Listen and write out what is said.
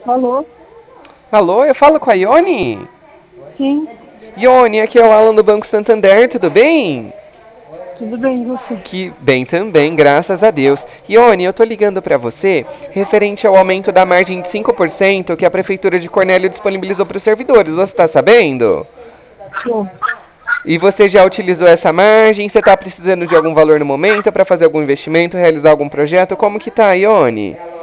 Alô? Alô, eu falo com a Ione? Sim, Ione, aqui é o Alan do Banco Santander, tudo bem? tudo bem, e você? Que bem também, graças a Deus. Ione, eu tô ligando pra você referente ao aumento da margem de 5% que a Prefeitura de Cornélio disponibilizou para os servidores. Você tá sabendo? Bom, E você já utilizou essa margem? Você tá precisando de algum valor no momento para fazer algum investimento, realizar algum projeto? Como que tá, Ione?